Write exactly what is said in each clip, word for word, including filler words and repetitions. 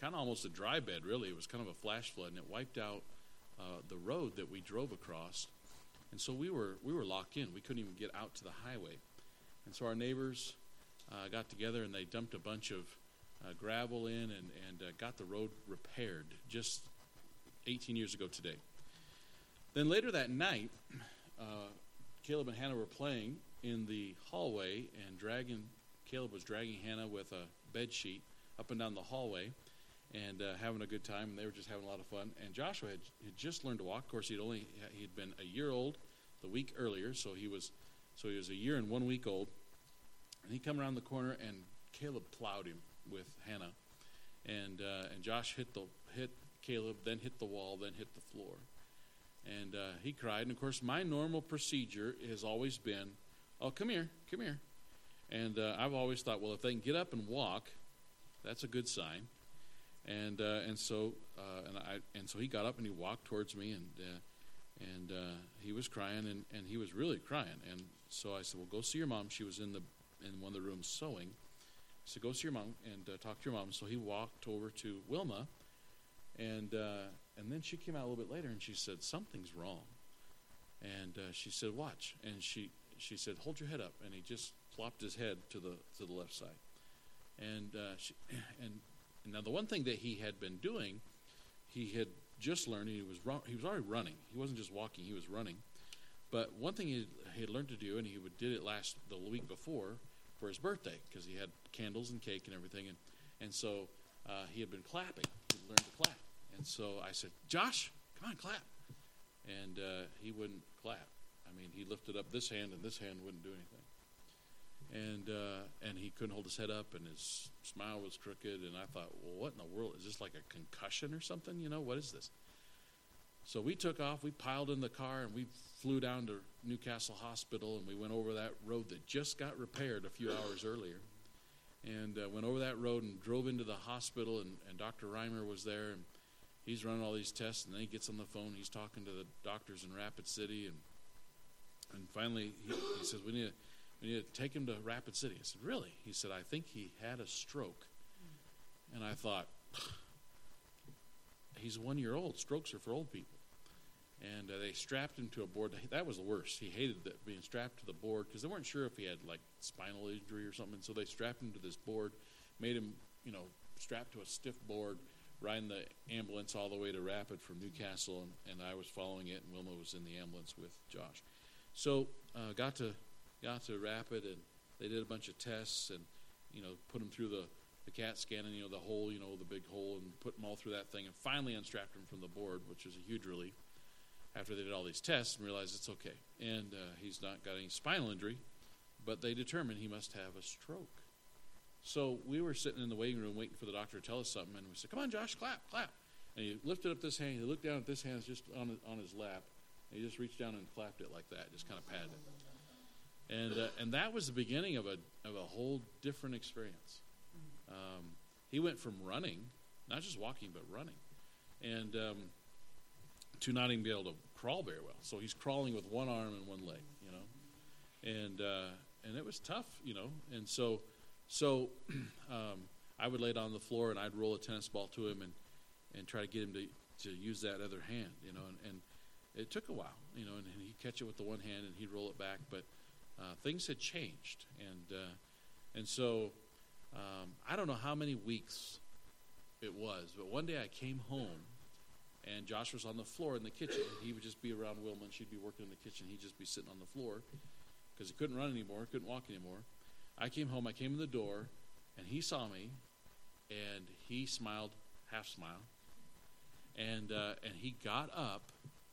kind of almost a dry bed, really. It was kind of a flash flood, and it wiped out uh, the road that we drove across. And so we were we were locked in. We couldn't even get out to the highway. And so our neighbors uh, got together, and they dumped a bunch of uh, gravel in and, and uh, got the road repaired just eighteen years ago today. Then later that night, uh, Caleb and Hannah were playing in the hallway, and dragging Caleb was dragging Hannah with a bed sheet up and down the hallway, and uh, having a good time. And they were just having a lot of fun. And Joshua had, had just learned to walk. Of course, he'd only he'd been a year old the week earlier, so he was so he was a year and one week old. And he come around the corner, and Caleb plowed him with Hannah, and uh, and Josh hit the hit Caleb, then hit the wall, then hit the floor, and uh, he cried. And of course, my normal procedure has always been, "Oh, come here, come here," and uh, I've always thought, well, if they can get up and walk, that's a good sign. And uh, and so uh, and I and so he got up and he walked towards me, and uh, and uh, he was crying, and, and he was really crying. And so I said, well, go see your mom. She was in the in one of the rooms sewing. I said, go see your mom and uh, talk to your mom. So he walked over to Wilma, and uh, and then she came out a little bit later, and she said, something's wrong. And uh, she said, watch. And she she said, hold your head up. And he just plopped his head to the to the left side. And uh, she, and now the one thing that he had been doing, he had just learned. He was run, he was already running. He wasn't just walking; he was running. But one thing he, he had learned to do, and he would, did it last the week before for his birthday, because he had candles and cake and everything, and and so uh, he had been clapping. He learned to clap, and so I said, "Josh, come on, clap," and uh, he wouldn't clap. I mean, he lifted up this hand, and this hand wouldn't do anything. And uh, and he couldn't hold his head up, and his smile was crooked. And I thought, well, what in the world? Is this like a concussion or something? You know, what is this? So we took off. We piled in the car, and we flew down to Newcastle Hospital, and we went over that road that just got repaired a few hours earlier. And uh, went over that road and drove into the hospital, and, and Doctor Reimer was there, and he's running all these tests, and then he gets on the phone. He's talking to the doctors in Rapid City, and and finally he, he says, we need to We need to take him to Rapid City. I said, really? He said, I think he had a stroke. And I thought, he's one year old. Strokes are for old people. And uh, they strapped him to a board. That was the worst. He hated that, being strapped to the board, because they weren't sure if he had like spinal injury or something. So they strapped him to this board, made him, you know, strapped to a stiff board, riding the ambulance all the way to Rapid from Newcastle. And, and I was following it, and Wilma was in the ambulance with Josh. So uh, got to... Got to Rapid, and they did a bunch of tests, and you know, put him through the, the CAT scan, and you know, the hole, you know, the big hole, and put them all through that thing, and finally unstrapped him from the board, which was a huge relief. After they did all these tests and realized it's okay, and uh, he's not got any spinal injury, but they determined he must have a stroke. So we were sitting in the waiting room waiting for the doctor to tell us something, and we said, "Come on, Josh, clap, clap." And he lifted up this hand. He looked down at this hand, just on on his lap, and he just reached down and clapped it like that, just kind of patted it. And uh, and that was the beginning of a of a whole different experience. Um, he went from running, not just walking, but running, and um, to not even be able to crawl very well. So he's crawling with one arm and one leg, you know, and uh, and it was tough, you know. And so so um, I would lay down on the floor, and I'd roll a tennis ball to him and, and try to get him to, to use that other hand, you know. And, and it took a while, you know, and, and he'd catch it with the one hand and he'd roll it back, but Uh, things had changed, and uh, and so um, I don't know how many weeks it was, but one day I came home, and Josh was on the floor in the kitchen. He would just be around Wilma, and she'd be working in the kitchen. He'd just be sitting on the floor because he couldn't run anymore, couldn't walk anymore. I came home. I came in the door, and he saw me, and he smiled, half smile, and uh, and he got up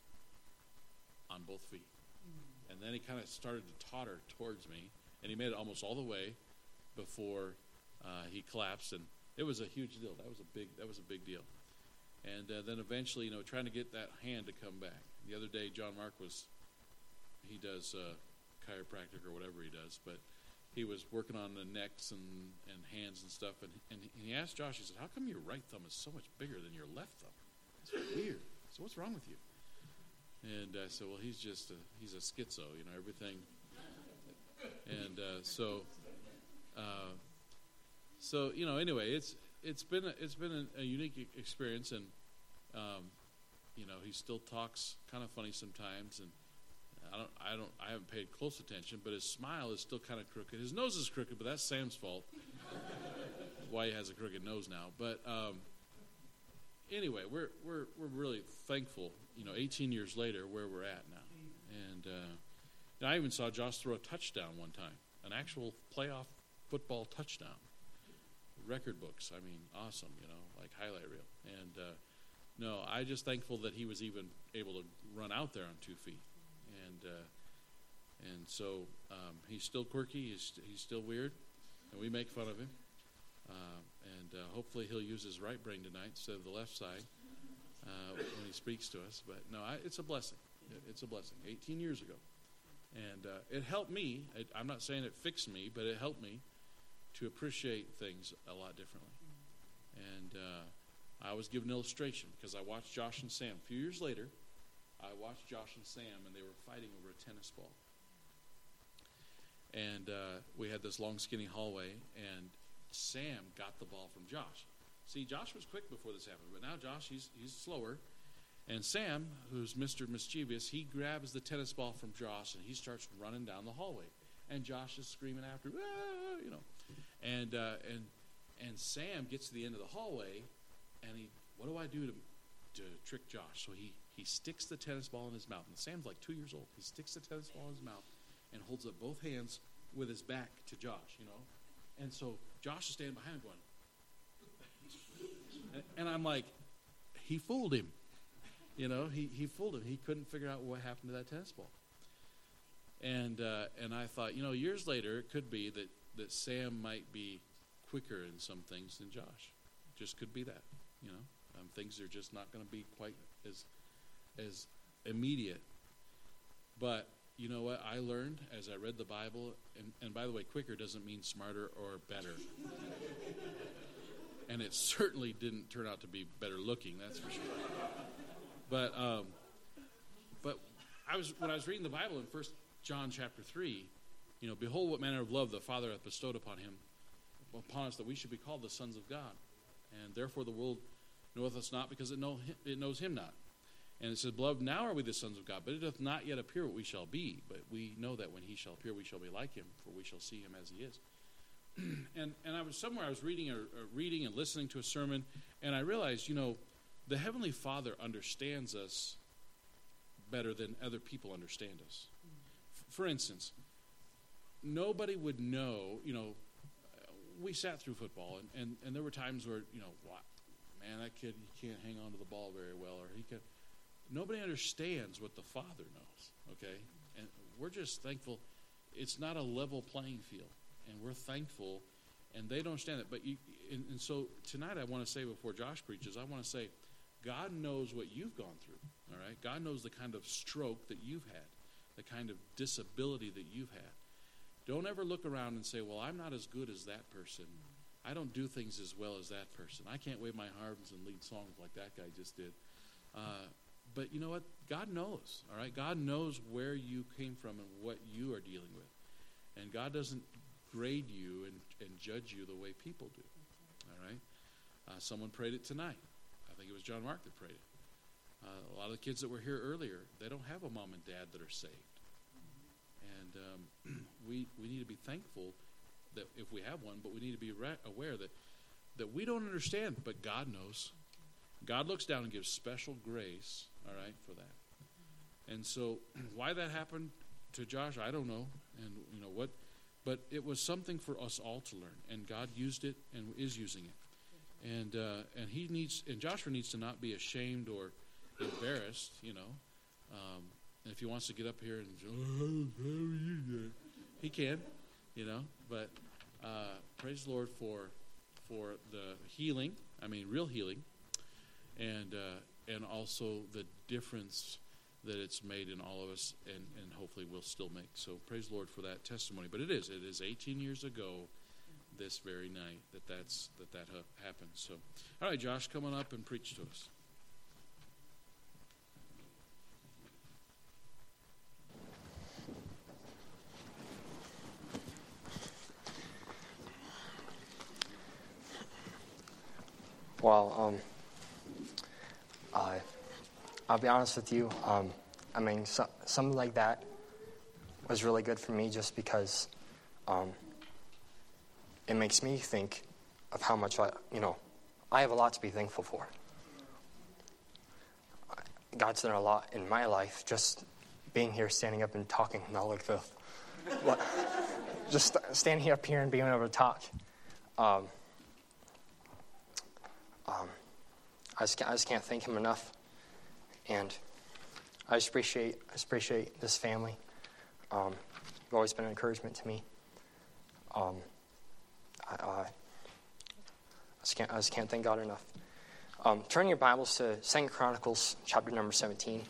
on both feet. And then he kind of started to totter towards me, and he made it almost all the way before uh, he collapsed. And it was a huge deal. That was a big. That was a big deal. And uh, then eventually, you know, trying to get that hand to come back. The other day, John Mark was. He does uh, chiropractic or whatever he does, but he was working on the necks and, and hands and stuff. And and he asked Josh. He said, "How come your right thumb is so much bigger than your left thumb? It's weird. So what's wrong with you?" And I said, well, he's just a, he's a schizo, you know, everything. And uh, so, uh, so you know, anyway, it's it's been a, it's been a, a unique e- experience, and um, you know, he still talks kind of funny sometimes, and I don't I don't I haven't paid close attention, but his smile is still kind of crooked. His nose is crooked, but that's Sam's fault. Why he has a crooked nose now, but um, anyway, we're we're we're really thankful. You know, eighteen years later, where we're at now, and uh, you know, I even saw Josh throw a touchdown one time, an actual playoff football touchdown. Record books, I mean, awesome. You know, like highlight reel. And uh, no, I just thankful that he was even able to run out there on two feet, and uh, and so um, he's still quirky. He's he's still weird, and we make fun of him. Uh, and uh, hopefully he'll use his right brain tonight instead of the left side uh, when he speaks to us. But no, I, it's a blessing. It, it's a blessing. eighteen years ago. And uh, it helped me. It, I'm not saying it fixed me, but it helped me to appreciate things a lot differently. And uh, I was given an illustration because I watched Josh and Sam. A few years later, I watched Josh and Sam, and they were fighting over a tennis ball. And uh, we had this long, skinny hallway, and Sam got the ball from Josh. See, Josh was quick before this happened, but now Josh, he's he's slower. And Sam, who's Mister Mischievous, he grabs the tennis ball from Josh, and he starts running down the hallway. And Josh is screaming after him, ah, you know. And uh, and and Sam gets to the end of the hallway, and he, what do I do to to trick Josh? So he, he sticks the tennis ball in his mouth. And Sam's like two years old. He sticks the tennis ball in his mouth and holds up both hands with his back to Josh, you know. And so Josh is standing behind him going, and, and I'm like, he fooled him. You know, he, he fooled him. He couldn't figure out what happened to that tennis ball. And uh, and I thought, you know, years later, it could be that, that Sam might be quicker in some things than Josh. Just could be that, you know. Um, things are just not going to be quite as as immediate. But you know what I learned as I read the Bible, and, and by the way, quicker doesn't mean smarter or better. And it certainly didn't turn out to be better looking, that's for sure. But um, but I was when I was reading the Bible in First John chapter three, you know, behold what manner of love the Father hath bestowed upon him, upon us, that we should be called the sons of God. And therefore the world knoweth us not, because it know him, it knows him not. And it says, beloved, now are we the sons of God, but it doth not yet appear what we shall be. But we know that when he shall appear, we shall be like him, for we shall see him as he is. and and I was somewhere, I was reading or, or reading and listening to a sermon, and I realized, you know, the Heavenly Father understands us better than other people understand us. F- for instance, nobody would know, you know, we sat through football, and, and, and there were times where, you know, wow, man, that kid, he can't hang on to the ball very well, or he can. Nobody understands what the Father knows, okay? And we're just thankful. It's not a level playing field, and we're thankful, and they don't understand it. But you, and, and so tonight I want to say, before Josh preaches, I want to say, God knows what you've gone through, all right? God knows the kind of stroke that you've had, the kind of disability that you've had. Don't ever look around and say, well, I'm not as good as that person. I don't do things as well as that person. I can't wave my arms and lead songs like that guy just did. Uh, but you know what? God knows, all right? God knows where you came from and what you are dealing with. And God doesn't grade you and, and judge you the way people do, all right? Uh, someone prayed it tonight. I think it was John Mark that prayed it. Uh, a lot of the kids that were here earlier, they don't have a mom and dad that are saved. And um, we we need to be thankful that if we have one, but we need to be re- aware that, that we don't understand, but God knows. God looks down and gives special grace, all right, for that. And so why that happened to Josh, I don't know. And, you know, what, but it was something for us all to learn. And God used it and is using it. And uh, and he needs, and Joshua needs to not be ashamed or embarrassed, you know. Um, and if he wants to get up here and, oh, how are you doing? He can, you know. But uh, praise the Lord for for the healing. I mean, real healing, and uh, and also the difference that it's made in all of us, and, and hopefully will still make. So praise the Lord for that testimony. But it is it is eighteen years ago this very night that that's that that ha- happened. So, all right, Josh, come on up and preach to us. Well, um, uh, I'll be honest with you. Um, I mean, so, something like that was really good for me just because um, it makes me think of how much I, you know, I have a lot to be thankful for. God's done a lot in my life, just being here, standing up and talking, not like this. But just standing up here and being able to talk. Um, um, I, just, I just can't thank him enough. And I just appreciate, I just appreciate this family. Um, you've always been an encouragement to me. Um, I, I, I, just can't, I just can't thank God enough. Um, turn your Bibles to Second Chronicles chapter number seventeen.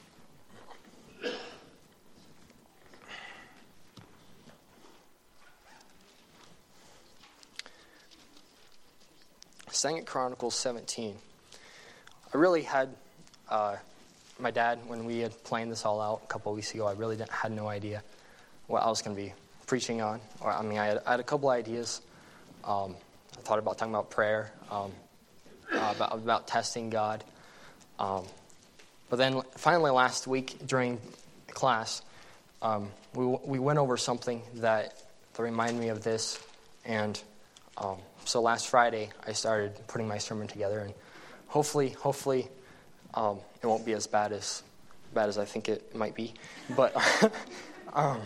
Second Chronicles seventeen. I really had uh, my dad, when we had planned this all out a couple of weeks ago, I really didn't, had no idea what I was going to be preaching on. Or I mean, I had, I had a couple ideas. Um, I thought about talking about prayer, um, uh, about, about testing God. Um, but then finally last week during class, um, we we went over something that, that reminded me of this. And um, so last Friday, I started putting my sermon together. And hopefully, hopefully, um, it won't be as bad as bad as I think it might be. But um,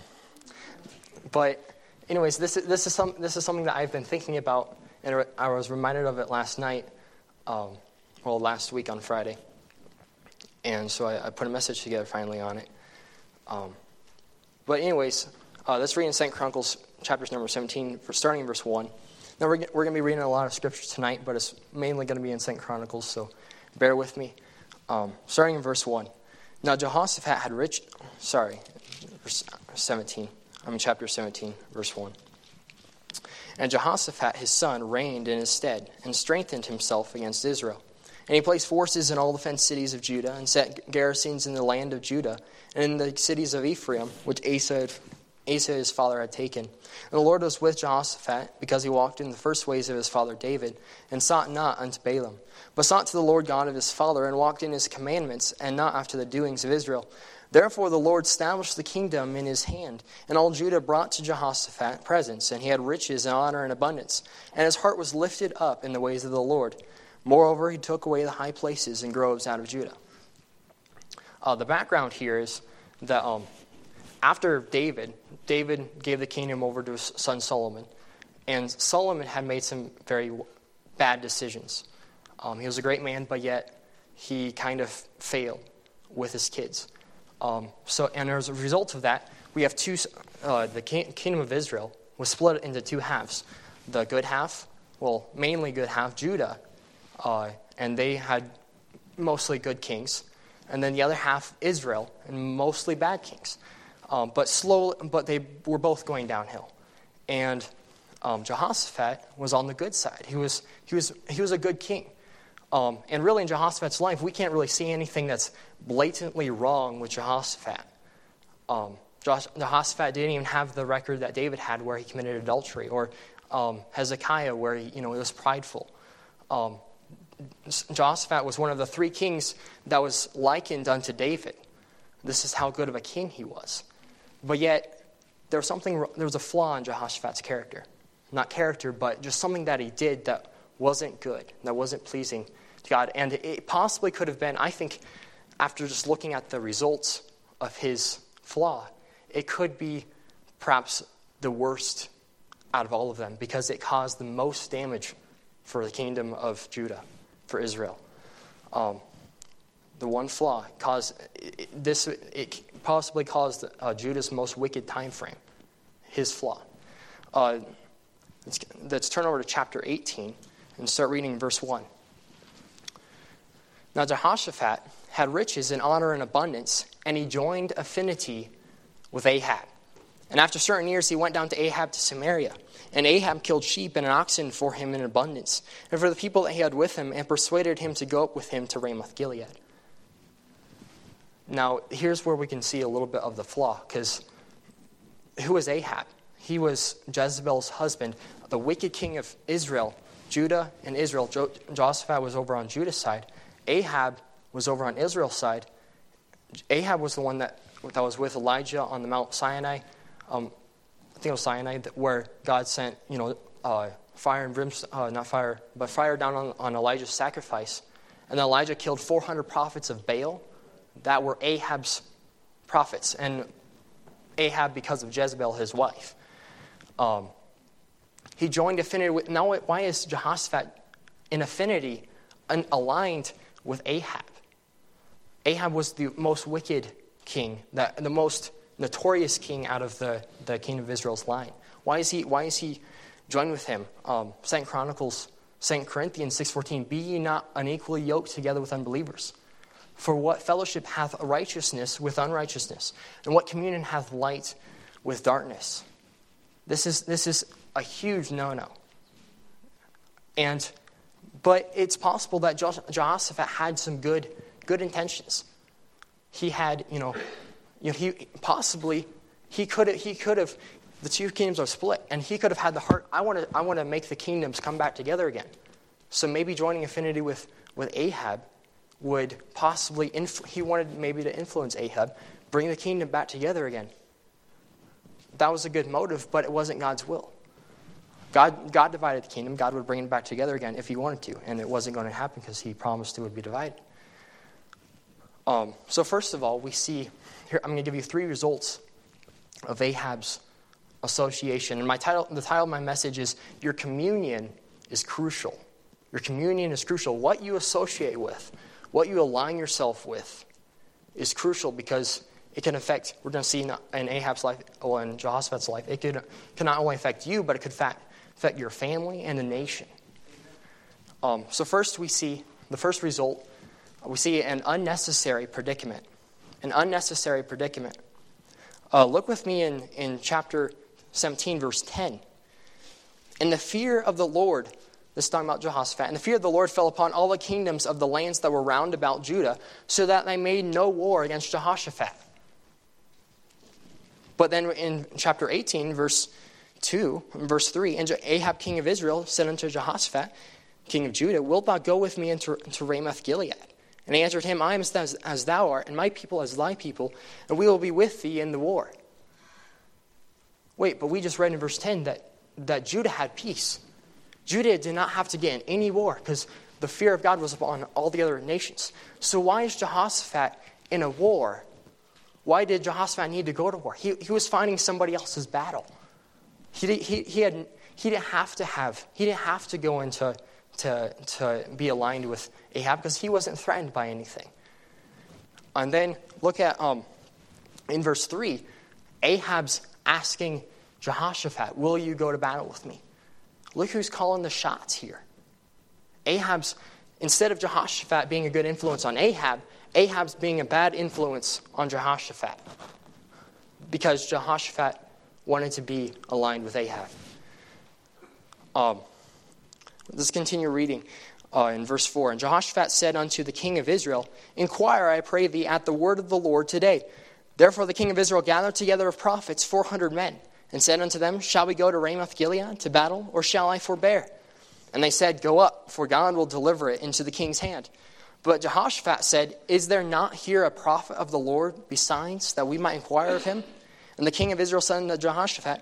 but anyways, this is this is some this is something that I've been thinking about, and I was reminded of it last night. Um, well, last week on Friday. And so I, I put a message together finally on it. Um, but anyways, uh, let's read in Second Chronicles chapters number seventeen, for starting in verse one. Now we're we're going to be reading a lot of scriptures tonight, but it's mainly going to be in Second Chronicles, so bear with me. Um, starting in verse one. Now Jehoshaphat had rich, sorry, verse seventeen. I mean chapter seventeen, verse one. And Jehoshaphat his son reigned in his stead, and strengthened himself against Israel. And he placed forces in all the fenced cities of Judah, and set garrisons in the land of Judah, and in the cities of Ephraim, which Asa, had, Asa his father had taken. And the Lord was with Jehoshaphat, because he walked in the first ways of his father David, and sought not unto Baalim, but sought to the Lord God of his father, and walked in his commandments, and not after the doings of Israel. Therefore the Lord established the kingdom in his hand, and all Judah brought to Jehoshaphat presents, and he had riches and honor and abundance, and his heart was lifted up in the ways of the Lord. Moreover, he took away the high places and groves out of Judah. Uh, the background here is that um, after David, David gave the kingdom over to his son Solomon, and Solomon had made some very bad decisions. Um, he was a great man, but yet he kind of failed with his kids. Um, so, and as a result of that, we have two. Uh, the kingdom of Israel was split into two halves. The good half, well, mainly good half, Judah. Uh, and they had mostly good kings, and then the other half, Israel, and mostly bad kings. Um, but slowly, but they were both going downhill. And um, Jehoshaphat was on the good side. He was he was he was a good king. Um, and really, in Jehoshaphat's life, we can't really see anything that's blatantly wrong with Jehoshaphat. Um, Jehoshaphat didn't even have the record that David had, where he committed adultery, or um, Hezekiah, where he you know he was prideful. Um, Jehoshaphat was one of the three kings that was likened unto David. This is how good of a king he was. But yet, there was something. There was a flaw in Jehoshaphat's character. Not character, but just something that he did that wasn't good, that wasn't pleasing to God. And it possibly could have been, I think, after just looking at the results of his flaw, it could be perhaps the worst out of all of them, because it caused the most damage for the kingdom of Judah, for Israel. Um, the one flaw caused it, this. It possibly caused uh, Judah's most wicked time frame. His flaw. Uh, let's, let's turn over to chapter eighteen and start reading verse one. Now Jehoshaphat had riches and honor and abundance, and he joined affinity with Ahab. And after certain years, he went down to Ahab to Samaria. And Ahab killed sheep and oxen for him in abundance, and for the people that he had with him, and persuaded him to go up with him to Ramoth Gilead. Now, here's where we can see a little bit of the flaw, because who was Ahab? He was Jezebel's husband, the wicked king of Israel, Judah and Israel. Jo- Jehoshaphat was over on Judah's side. Ahab was over on Israel's side. Ahab was the one that, that was with Elijah on the Mount Sinai. Um, I think it was Sinai, where God sent, you know, uh, fire and brimstone, uh, not fire, but fire down on, on Elijah's sacrifice. And then Elijah killed four hundred prophets of Baal that were Ahab's prophets. And Ahab, because of Jezebel, his wife. Um, he joined affinity with, now why is Jehoshaphat in affinity and aligned with Ahab? Ahab was the most wicked king, the, the most notorious king out of the, the king of Israel's line. Why is he, why is he joined with him? Um, Second Chronicles, Second Corinthians six fourteen, be ye not unequally yoked together with unbelievers. For what fellowship hath righteousness with unrighteousness? And what communion hath light with darkness? This is this is a huge no-no. And but it's possible that Jehoshaphat had some good good intentions. He had, you know, you know, he possibly he could have he could have the two kingdoms are split, and he could have had the heart. I want to I want to make the kingdoms come back together again. So maybe joining affinity with, with Ahab would possibly influ- he wanted maybe to influence Ahab, bring the kingdom back together again. That was a good motive, but it wasn't God's will. God God divided the kingdom. God would bring it back together again if he wanted to, and it wasn't going to happen because he promised it would be divided. Um, so first of all, we see here. I'm going to give you three results of Ahab's association, and my title, the title of my message is "Your communion is crucial." Your communion is crucial. What you associate with, what you align yourself with, is crucial because it can affect. We're going to see in Ahab's life, or in Jehoshaphat's life, it could can not only affect you, but it could affect affect your family and the nation. Um, so first, we see the first result. We see an unnecessary predicament. An unnecessary predicament. Uh, look with me in, in chapter seventeen, verse ten. And the fear of the Lord, this is talking about Jehoshaphat, and the fear of the Lord fell upon all the kingdoms of the lands that were round about Judah, so that they made no war against Jehoshaphat. But then in chapter eighteen, verse two, verse three, and Ahab, king of Israel, said unto Jehoshaphat, king of Judah, wilt thou go with me into, into Ramoth Gilead? And he answered him, I am as, as thou art, and my people as thy people, and we will be with thee in the war. Wait, but we just read in verse ten that, that Judah had peace. Judah did not have to get in any war because the fear of God was upon all the other nations. So why is Jehoshaphat in a war? Why did Jehoshaphat need to go to war? He, he was fighting somebody else's battle. He, he, he, had, he didn't have to have, he didn't have to go into to, to be aligned with Ahab because he wasn't threatened by anything. And then look at, um, in verse three, Ahab's asking Jehoshaphat, will you go to battle with me? Look who's calling the shots here. Ahab's, instead of Jehoshaphat being a good influence on Ahab, Ahab's being a bad influence on Jehoshaphat because Jehoshaphat wanted to be aligned with Ahab. Um, let's continue reading uh, in verse four. And Jehoshaphat said unto the king of Israel, inquire, I pray thee, at the word of the Lord today. Therefore the king of Israel gathered together of prophets four hundred men, and said unto them, shall we go to Ramoth Gilead to battle, or shall I forbear? And they said, go up, for God will deliver it into the king's hand. But Jehoshaphat said, is there not here a prophet of the Lord besides, that we might inquire of him? And the king of Israel said unto Jehoshaphat,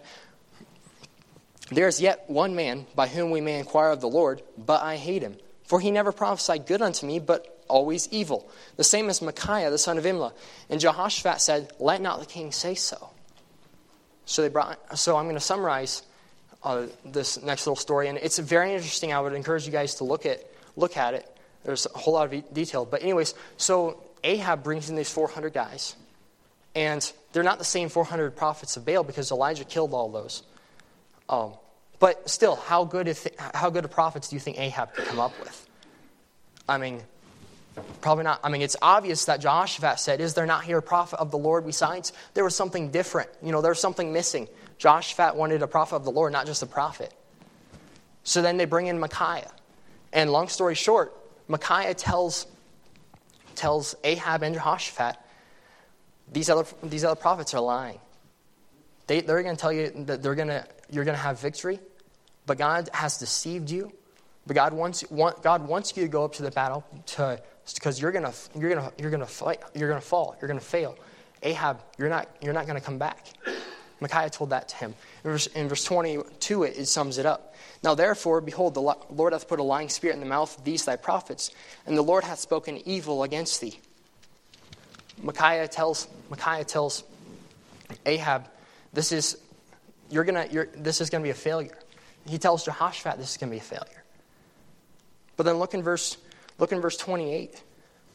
there is yet one man by whom we may inquire of the Lord, but I hate him. For he never prophesied good unto me, but always evil. The same as Micaiah, the son of Imlah. And Jehoshaphat said, let not the king say so. So they brought. So I'm going to summarize uh, this next little story, and it's very interesting. I would encourage you guys to look at look at it. There's a whole lot of detail, but anyways, so Ahab brings in these four hundred guys, and they're not the same four hundred prophets of Baal because Elijah killed all those. Um, but still, how good if, how good of prophets do you think Ahab could come up with? I mean, probably not. I mean, it's obvious that Jehoshaphat said, is there not here a prophet of the Lord besides? There was something different. You know, there was something missing. Jehoshaphat wanted a prophet of the Lord, not just a prophet. So then they bring in Micaiah. And long story short, Micaiah tells, tells Ahab and Jehoshaphat, these other, these other prophets are lying. They, they're going to tell you that they're going to, you're going to have victory, but God has deceived you. But God wants want, God wants you to go up to the battle to because you're gonna you're gonna you're gonna fight you're gonna fall you're gonna fail. Ahab, you're not you're not gonna come back. Micaiah told that to him. In verse, in verse twenty-two, it, it sums it up. Now therefore, behold, the Lord hath put a lying spirit in the mouth of these thy prophets, and the Lord hath spoken evil against thee. Micaiah tells Micaiah tells Ahab, this is you're gonna you're, this is gonna be a failure. He tells Jehoshaphat this is gonna be a failure. But then look in verse look in verse twenty-eight.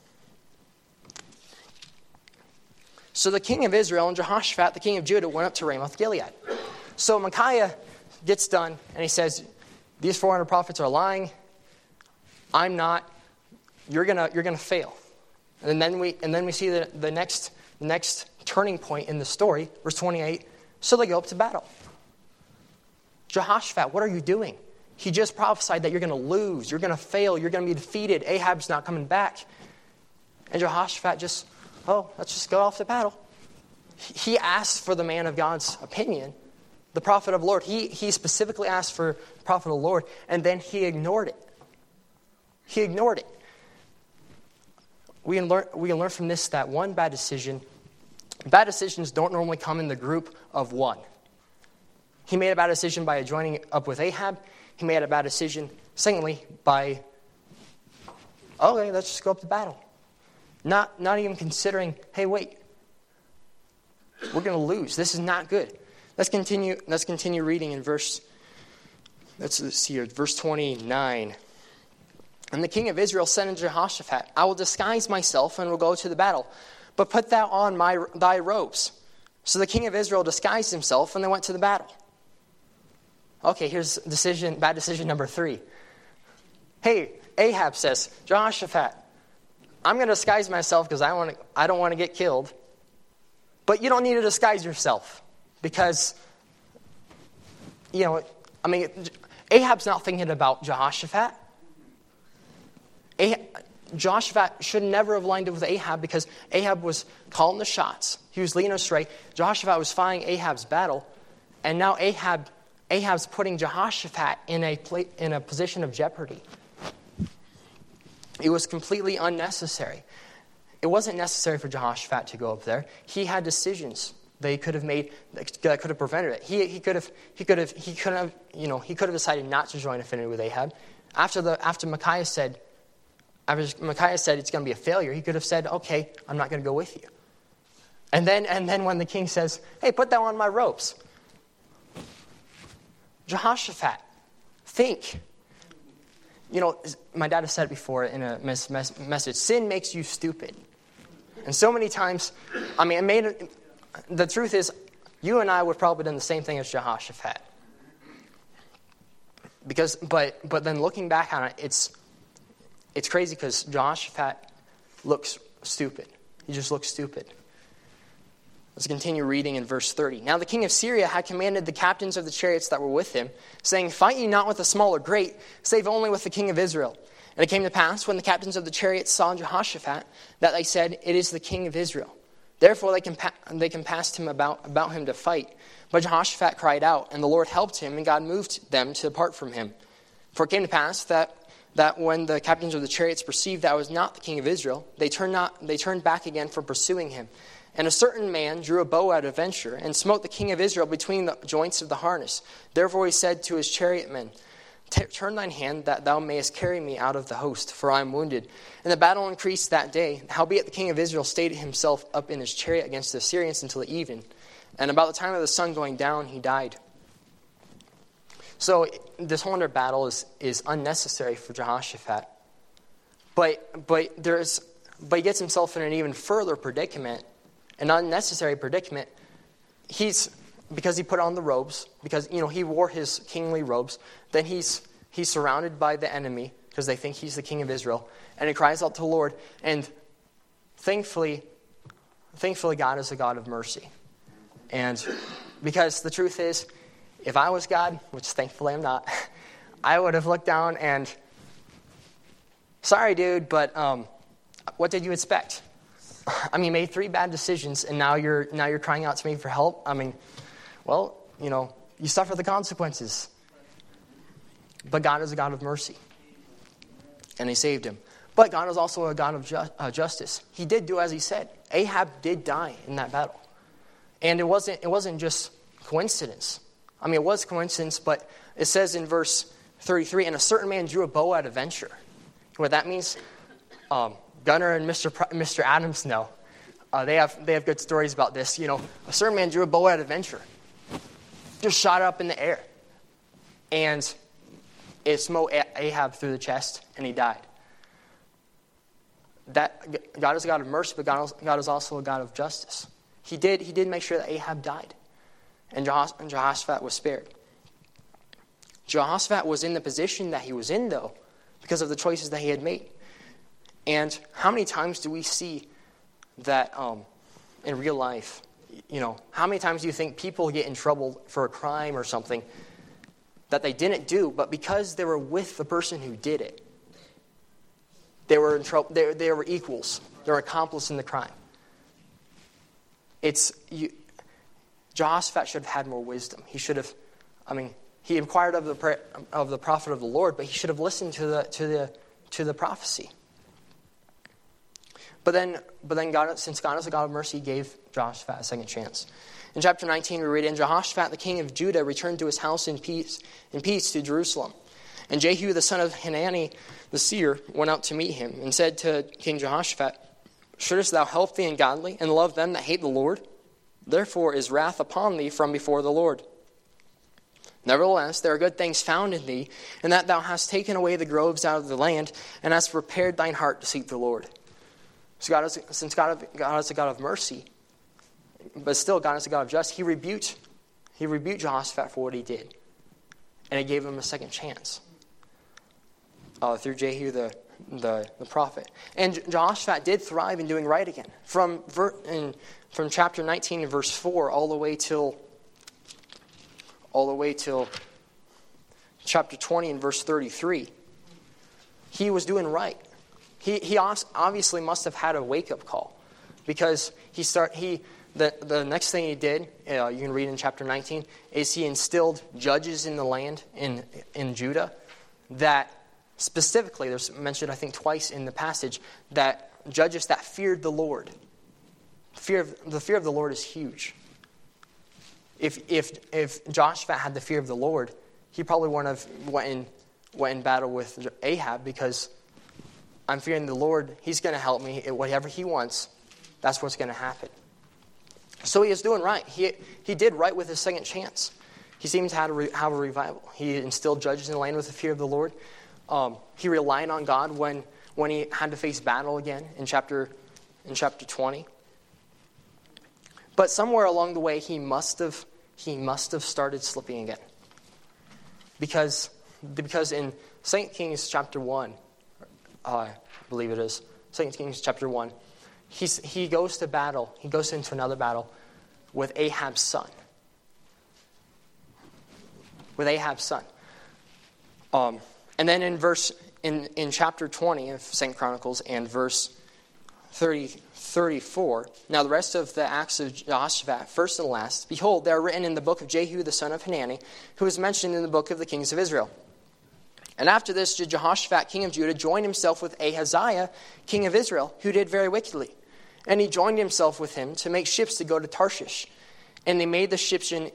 So the king of Israel and Jehoshaphat, the king of Judah, went up to Ramoth Gilead. So Micaiah gets done, and he says, these four hundred prophets are lying. I'm not. You're gonna you're gonna fail. And then we and then we see the, the next the next turning point in the story, verse twenty-eight. So they go up to battle. Jehoshaphat, what are you doing? He just prophesied that you're going to lose, you're going to fail, you're going to be defeated. Ahab's not coming back. And Jehoshaphat just, oh, let's just go off to battle. He asked for the man of God's opinion, the prophet of the Lord. He, he specifically asked for the prophet of the Lord, and then he ignored it. He ignored it. We can learn, we can learn from this that one bad decision, bad decisions don't normally come in the group of one. He made a bad decision by joining up with Ahab. He made a bad decision, secondly, by, okay, let's just go up to battle. Not, not even considering, hey, wait, we're going to lose. This is not good. Let's continue. Let's continue reading in verse. Let's see here, verse twenty-nine. And the king of Israel said unto Jehoshaphat, I will disguise myself and will go to the battle, but put thou on my thy robes. So the king of Israel disguised himself, and they went to the battle. Okay, here's decision, bad decision number three. Hey, Ahab says, Jehoshaphat, I'm going to disguise myself because I want to. I don't want to get killed. But you don't need to disguise yourself because, you know, I mean, Ahab's not thinking about Jehoshaphat. Ahab, Jehoshaphat should never have lined up with Ahab because Ahab was calling the shots. He was leading astray. Jehoshaphat was fighting Ahab's battle, and now Ahab, Ahab's putting Jehoshaphat in a in a position of jeopardy. It was completely unnecessary. It wasn't necessary for Jehoshaphat to go up there. He had decisions they could have made that could have prevented it. He he could have he could have he could have you know he could have decided not to join affinity with Ahab. After the after Micaiah said after Micaiah said it's going to be a failure, he could have said, okay, I'm not going to go with you. And then and then when the king says, hey, put that on my ropes. Jehoshaphat, think. You know, my dad has said it before in a mes- mes- message, sin makes you stupid. And so many times, I mean, it made it, the truth is, you and I would probably have done the same thing as Jehoshaphat. Because, but but then looking back on it, it's it's crazy because Jehoshaphat looks stupid. He just looks stupid. Let's continue reading in verse thirty. Now the king of Syria had commanded the captains of the chariots that were with him, saying, fight ye not with the small or great, save only with the king of Israel. And it came to pass, when the captains of the chariots saw Jehoshaphat, that they said, it is the king of Israel. Therefore they, compa- they compassed him about, about him to fight. But Jehoshaphat cried out, and the Lord helped him, and God moved them to depart from him. For it came to pass that, that when the captains of the chariots perceived that I was not the king of Israel, they turned, not, they turned back again from pursuing him. And a certain man drew a bow out of venture, and smote the king of Israel between the joints of the harness. Therefore he said to his chariotmen, turn thine hand, that thou mayest carry me out of the host, for I am wounded. And the battle increased that day. Howbeit the king of Israel stayed himself up in his chariot against the Assyrians until the even. And about the time of the sun going down, he died. So this whole other battle is, is unnecessary for Jehoshaphat. But but there's but he gets himself in an even further predicament. An unnecessary predicament. He's because he put on the robes, because you know he wore his kingly robes. Then he's he's surrounded by the enemy because they think he's the king of Israel, and he cries out to the Lord. And thankfully, thankfully, God is a God of mercy. And because the truth is, if I was God, which thankfully I'm not, I would have looked down and, sorry, dude, but um, what did you expect? I mean, you made three bad decisions, and now you're now you're crying out to me for help. I mean, well, you know, you suffer the consequences. But God is a God of mercy. and he saved him. But God is also a God of ju- uh, justice. He did do as he said. Ahab did die in that battle. And it wasn't, it wasn't just coincidence. I mean, it was coincidence, but it says in verse thirty-three, and a certain man drew a bow at a venture. What that means, um, Gunnar and Mister Pr- Mister Adams know. Uh, they have they have good stories about this. You know, a certain man drew a bow at a venture. Just shot up in the air. And it smote Ahab through the chest, and he died. That God is a God of mercy, but God is, God is also a God of justice. He did he did make sure that Ahab died. And Jehoshaphat was spared. Jehoshaphat was in the position that he was in, though, because of the choices that he had made. And how many times do we see that um, in real life? You know, how many times do you think people get in trouble for a crime or something that they didn't do, but because they were with the person who did it, they were in trouble. They, they were equals. They were accomplices in the crime. It's you, Jehoshaphat should have had more wisdom. He should have. I mean, he inquired of the of the prophet of the Lord, but he should have listened to the to the to the prophecy. But then, but then God, since God is a God of mercy, he gave Jehoshaphat a second chance. In chapter nineteen, we read, "And Jehoshaphat, the king of Judah, returned to his house in peace, in peace to Jerusalem. And Jehu, the son of Hanani, the seer, went out to meet him, and said to King Jehoshaphat, Shouldest thou help the ungodly, and love them that hate the Lord? Therefore is wrath upon thee from before the Lord. Nevertheless, there are good things found in thee, and that thou hast taken away the groves out of the land, and hast prepared thine heart to seek the Lord." So God is, since God, God is a God of mercy, but still God is a God of justice, he rebuked, he rebuked Jehoshaphat for what he did. And he gave him a second chance uh, through Jehu the, the the prophet. And Jehoshaphat did thrive in doing right again. From ver, in, from chapter nineteen and verse four all the way till all the way till chapter twenty and verse thirty-three, he was doing right. He he obviously must have had a wake-up call, because he start he the the next thing he did, uh, you can read in chapter nineteen, is he instilled judges in the land in in Judah that specifically, there's mentioned I think twice in the passage, that judges that feared the Lord. Fear of, the fear of the Lord is huge. If if if Jehoshaphat had the fear of the Lord, he probably wouldn't have went in went in battle with Ahab, because I'm fearing the Lord. He's going to help me. Whatever he wants, that's what's going to happen. So he is doing right. He he did right with his second chance. He seemed to have a, re, have a revival. He instilled judges in the land with the fear of the Lord. Um, he relied on God when when he had to face battle again in chapter in chapter twenty. But somewhere along the way, he must have he must have started slipping again. Because because in Second Kings chapter one, uh, I believe it is Second Kings chapter one, he's he goes to battle. He goes into another battle with Ahab's son. With Ahab's son. Um, and then in verse in, in chapter twenty of Second Chronicles and verse thirty, thirty-four, now the rest of the acts of Jehoshaphat, first and last, behold, they are written in the book of Jehu the son of Hanani, who is mentioned in the book of the kings of Israel. And after this did Jehoshaphat, king of Judah, join himself with Ahaziah, king of Israel, who did very wickedly. And he joined himself with him to make ships to go to Tarshish. And they made the ships in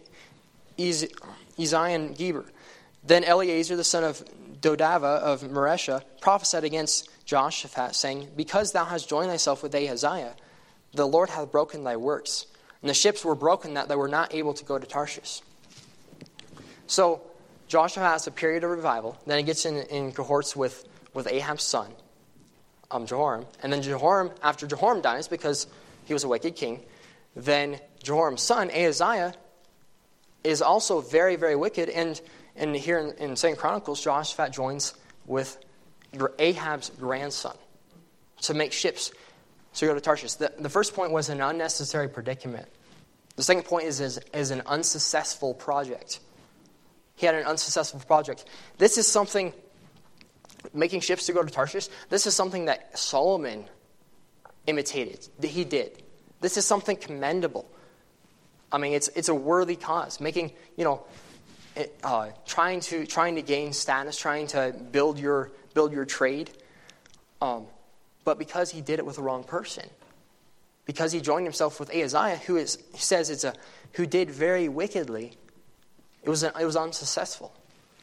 Ezion Geber. Then Eleazar, the son of Dodava of Maresha, prophesied against Jehoshaphat, saying, Because thou hast joined thyself with Ahaziah, the Lord hath broken thy works. And the ships were broken that they were not able to go to Tarshish. So Joshua has a period of revival. Then he gets in, in cohorts with, with Ahab's son, um, Jehoram. And then Jehoram, after Jehoram dies, because he was a wicked king, then Jehoram's son, Ahaziah, is also very, very wicked. And, and here in, in Second Chronicles, Jehoshaphat joins with Ahab's grandson to make ships to go to Tarshish. The, the first point was an unnecessary predicament. The second point is, is, is an unsuccessful project. He had an unsuccessful project. This is something, making ships to go to Tarshish, this is something that Solomon imitated, that he did. This is something commendable. I mean, it's it's a worthy cause. Making, you know, it, uh, trying to trying to gain status, trying to build your build your trade. Um, but because he did it with the wrong person, because he joined himself with Ahaziah, who is he says it's a who did very wickedly, it was a, it was unsuccessful.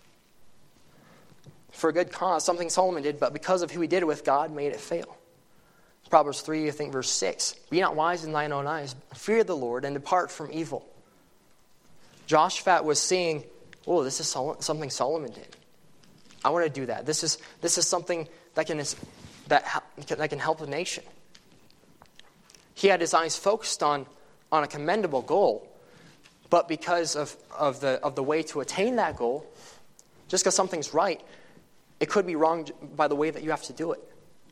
For a good cause, something Solomon did, but because of who he did it with, God made it fail. Proverbs three, I think, verse six. Be not wise in thine own eyes. Fear the Lord and depart from evil. Jehoshaphat was seeing, oh, this is something Solomon did. I want to do that. This is this is something that can that that can help the nation. He had his eyes focused on, on a commendable goal, but because of, of the of the way to attain that goal, just because something's right, it could be wrong by the way that you have to do it.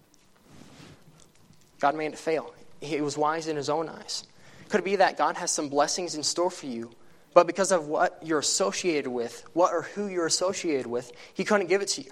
God made it fail. He was wise in his own eyes. Could it be that God has some blessings in store for you, but because of what you're associated with, what or who you're associated with, he couldn't give it to you?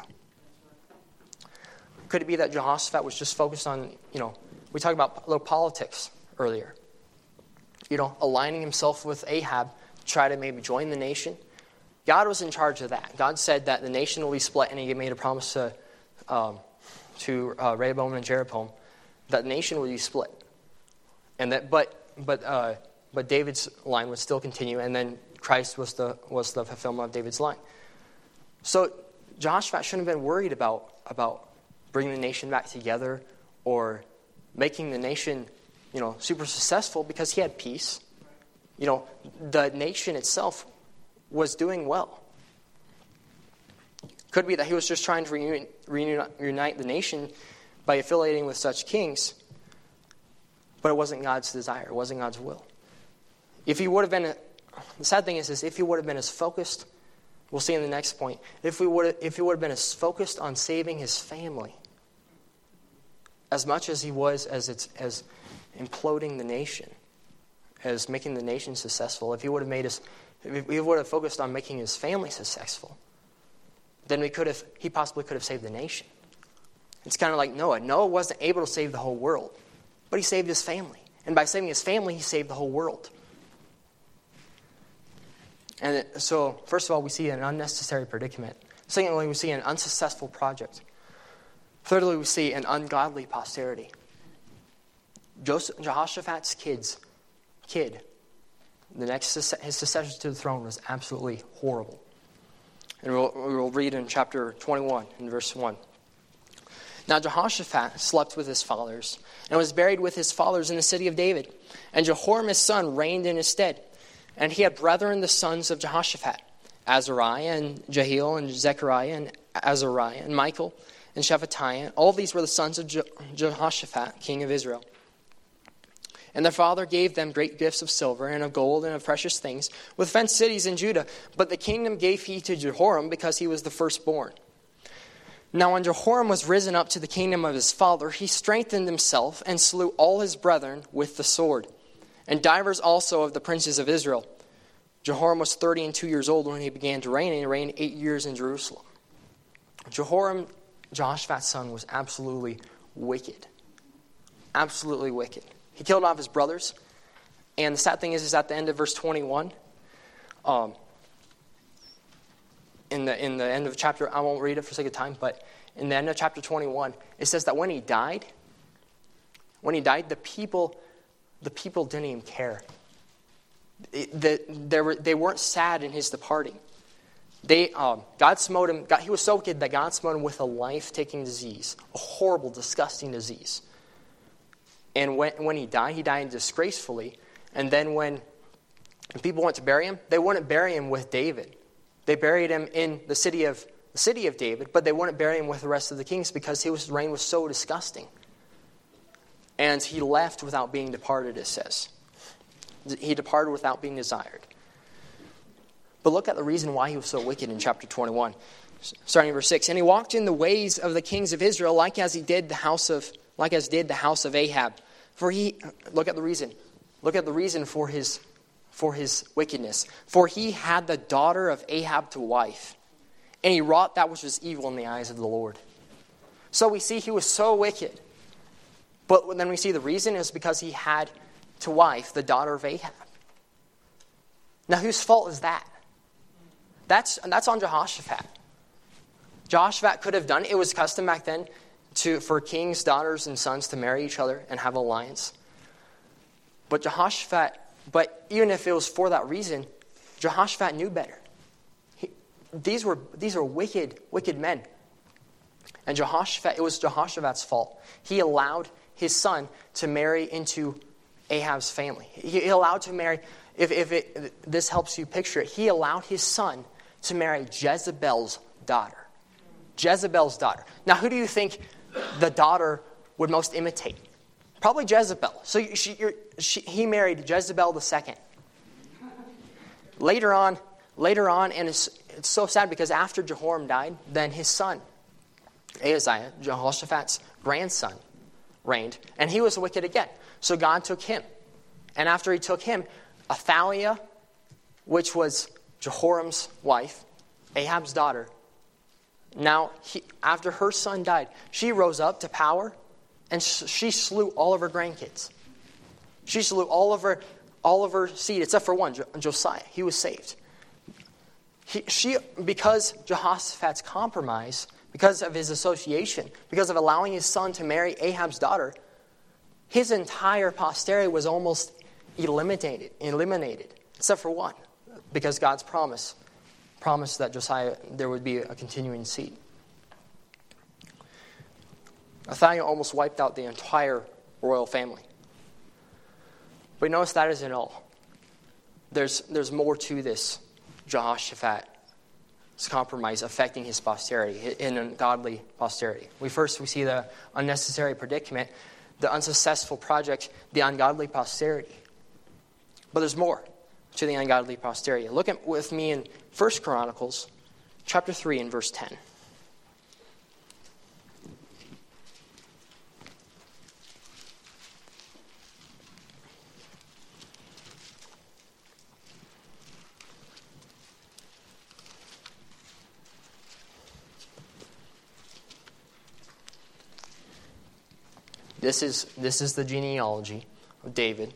Could it be that Jehoshaphat was just focused on, you know, we talked about a little politics earlier. You know, aligning himself with Ahab to try to maybe join the nation. God was in charge of that. God said that the nation will be split, and he made a promise to um, to uh, Rehoboam and Jeroboam that the nation would be split. And that, but but uh, but David's line would still continue, and then Christ was the was the fulfillment of David's line. So Jehoshaphat shouldn't have been worried about about bringing the nation back together or making the nation, you know, super successful, because he had peace. You know, the nation itself was doing well. Could be that he was just trying to reunite, reunite the nation by affiliating with such kings, but it wasn't God's desire. It wasn't God's will. If he would have been, the sad thing is, is if he would have been as focused, we'll see in the next point, if we would, if he would have been as focused on saving his family, as much as he was as it's as imploding the nation, as making the nation successful, if he would have made us, if he would have focused on making his family successful, then we could have, he possibly could have saved the nation. It's kind of like Noah. Noah wasn't able to save the whole world, but he saved his family. And by saving his family, he saved the whole world. And it, so, first of all, we see an unnecessary predicament. Secondly, we see an unsuccessful project. Thirdly, we see an ungodly posterity. Joseph, Jehoshaphat's kids, kid, the next his successor to the throne was absolutely horrible. And we'll, we'll read in chapter twenty-one, in verse one. Now Jehoshaphat slept with his fathers and was buried with his fathers in the city of David. And Jehoram his son reigned in his stead. And he had brethren, the sons of Jehoshaphat, Azariah and Jehiel and Zechariah and Azariah and Michael and Shephatiah. All these were the sons of Je- Jehoshaphat, king of Israel. And their father gave them great gifts of silver and of gold and of precious things, with fenced cities in Judah. But the kingdom gave he to Jehoram, because he was the firstborn. Now when Jehoram was risen up to the kingdom of his father, he strengthened himself and slew all his brethren with the sword, and divers also of the princes of Israel. Jehoram was thirty and two years old when he began to reign, and he reigned eight years in Jerusalem. Jehoram, Jehoshaphat's son, was absolutely wicked. Absolutely wicked. He killed off his brothers. And the sad thing is, is at the end of verse twenty-one, um, in the in the end of chapter, I won't read it for sake of time, but in the end of chapter twenty-one, it says that when he died, when he died, the people, the people didn't even care. It, the, they, were, they weren't sad in his departing. They, um, God smote him. God, he was so wicked that God smote him with a life-taking disease, a horrible, disgusting disease. And when, when he died, he died disgracefully. And then when people went to bury him, they wouldn't bury him with David. They buried him in the city of the city of David, but they wouldn't bury him with the rest of the kings because his reign was so disgusting. And he left without being departed, it says. He departed without being desired. But look at the reason why he was so wicked in chapter twenty-one. Starting in verse six. And he walked in the ways of the kings of Israel, like as he did the house of like as did the house of Ahab. For he look at the reason. Look at the reason for his for his wickedness. For he had the daughter of Ahab to wife, and he wrought that which was evil in the eyes of the Lord. So we see he was so wicked. But then we see the reason is because he had to wife the daughter of Ahab. Now whose fault is that? That's that's on Jehoshaphat. Jehoshaphat could have done it. It was custom back then to for kings' daughters and sons to marry each other and have an alliance. But Jehoshaphat, but even if it was for that reason, Jehoshaphat knew better. He, these were these are wicked, wicked men. And Jehoshaphat, it was Jehoshaphat's fault. He allowed his son to marry into Ahab's family. He, he allowed to marry, if, if it, this helps you picture it, he allowed his son to marry Jezebel's daughter. Jezebel's daughter. Now, who do you think the daughter would most imitate? Probably Jezebel. So she, you're, she, he married Jezebel the second. Later on, later on, and it's, it's so sad because after Jehoram died, then his son, Ahaziah, Jehoshaphat's grandson, reigned, and he was wicked again. So God took him. And after he took him, Athaliah, which was Jehoram's wife, Ahab's daughter, now, he, after her son died, she rose up to power, and she slew all of her grandkids. She slew all of her, all of her seed, except for one, Josiah. He was saved. He, she, because Jehoshaphat's compromise, because of his association, because of allowing his son to marry Ahab's daughter, his entire posterity was almost eliminated, eliminated, except for one, because God's promise. promised that Josiah, there would be a continuing seed. Athaliah almost wiped out the entire royal family. But notice that isn't all. There's, there's more to this Jehoshaphat's compromise affecting his posterity, in ungodly posterity. We first, we see the unnecessary predicament, the unsuccessful project, the ungodly posterity. But there's more to the ungodly posterity. Look at with me in First Chronicles chapter three and verse ten. This is this is the genealogy of David.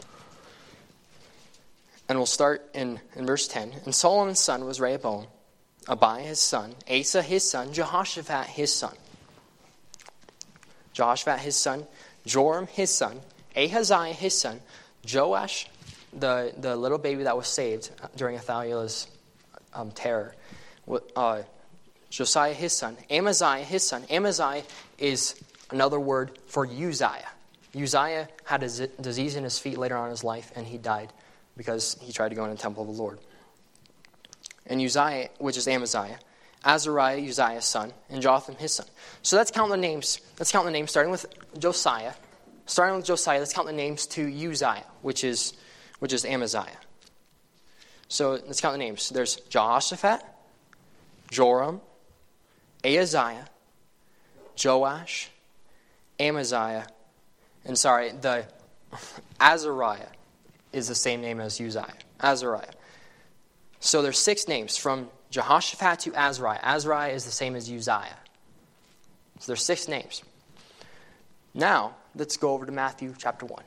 And we'll start in, in verse ten. And Solomon's son was Rehoboam, Abiah his son, Asa his son, Jehoshaphat his son. Jehoshaphat his son, Joram his son, Ahaziah his son, Joash, the, the little baby that was saved during Athaliah's um, terror, uh, Josiah his son, Amaziah his son. Amaziah is another word for Uzziah. Uzziah had a z- disease in his feet later on in his life, and he died because he tried to go in the temple of the Lord. And Uzziah, which is Amaziah, Azariah, Uzziah's son, and Jotham his son. So let's count the names. Let's count the names, starting with Josiah. Starting with Josiah, let's count the names to Uzziah, which is which is Amaziah. So let's count the names. There's Jehoshaphat, Joram, Ahaziah, Joash, Amaziah, and sorry, the Azariah is the same name as Uzziah. Azariah. So there's six names from Jehoshaphat to Azariah. Azariah is the same as Uzziah. So there's six names. Now, let's go over to Matthew chapter one.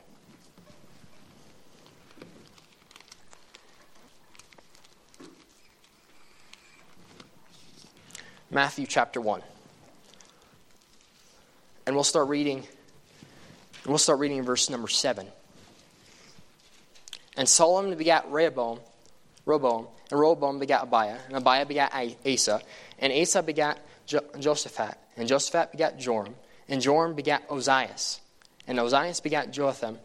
Matthew chapter one. And we'll start reading, and we'll start reading in verse number seven. And Solomon begat Rehoboam, Rehoboam, and Rehoboam begat Abiah, and Abiah begat Asa, and Asa begat Jo- Josaphat, and Josaphat begat Joram, and Joram begat Ozias, and Ozias begat Jotham.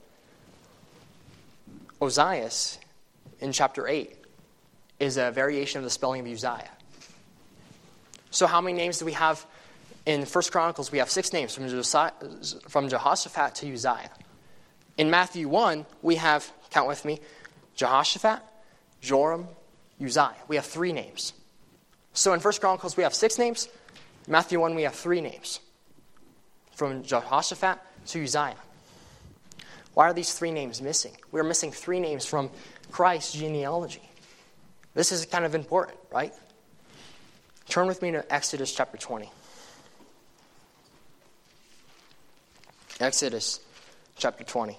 Ozias, in chapter eight, is a variation of the spelling of Uzziah. So how many names do we have in First Chronicles? We have six names from Josiah, from Jehoshaphat to Uzziah. In Matthew one, we have, count with me, Jehoshaphat, Joram, Uzziah. We have three names. So in First Chronicles, we have six names. In Matthew one, we have three names. From Jehoshaphat to Uzziah. Why are these three names missing? We're missing three names from Christ's genealogy. This is kind of important, right? Turn with me to Exodus chapter twenty. Exodus chapter twenty.